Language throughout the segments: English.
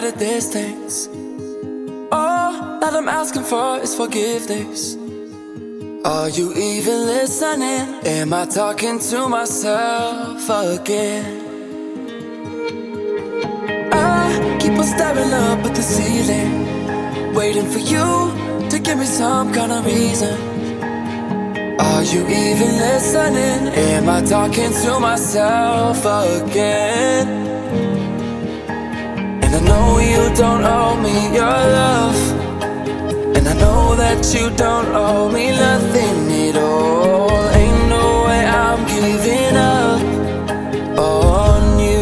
at distance. All that I'm asking for is forgiveness. Are you even listening? Am I talking to myself again? I keep on staring up at the ceiling, waiting for you to give me some kind of reason. Are you even listening? Am I talking to myself again? And I know you don't owe me your love, and I know that you don't owe me nothing at all. Ain't no way I'm giving up on you.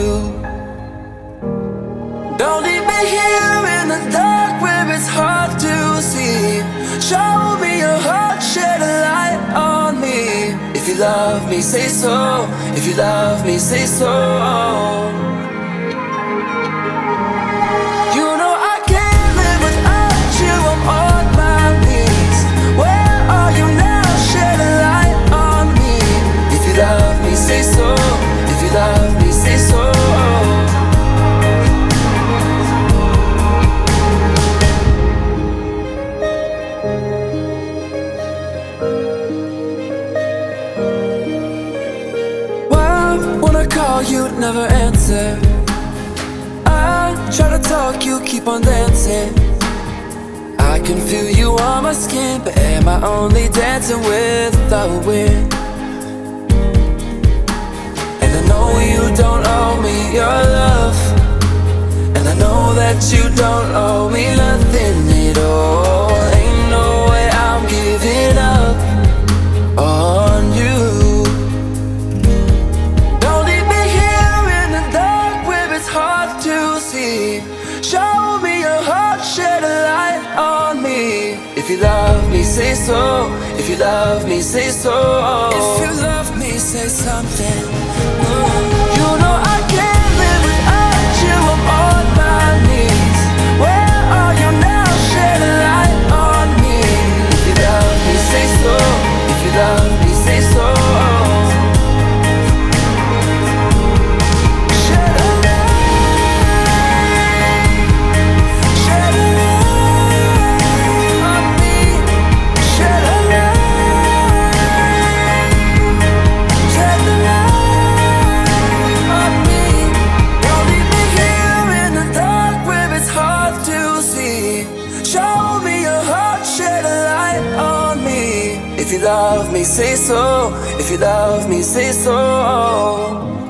Don't leave me here in the dark where it's hard to see. Show me your heart, shed a light on me. If you love me, say so. If you love me, say so. You know I can't live without you, I'm on my knees. Where are you now? Shed a light on me. If you love me, say so. If you love me, say so. When I call, you'd never answer. I try to talk, you keep on dancing. I can feel you on my skin, but am I only dancing with the wind? And I know you don't owe me your love, and I know that you don't owe me nothing at all. Ain't no way I'm giving up on you. Show me your heart, shed a light on me. If you love me, say so. If you love me, say so. If you love me, say something. You know I can't live without you, I'm on my knees. Where are you now? Shed a light on me. If you love me, say so. If you love me, say so. If you love me, say so. If you love me, say so.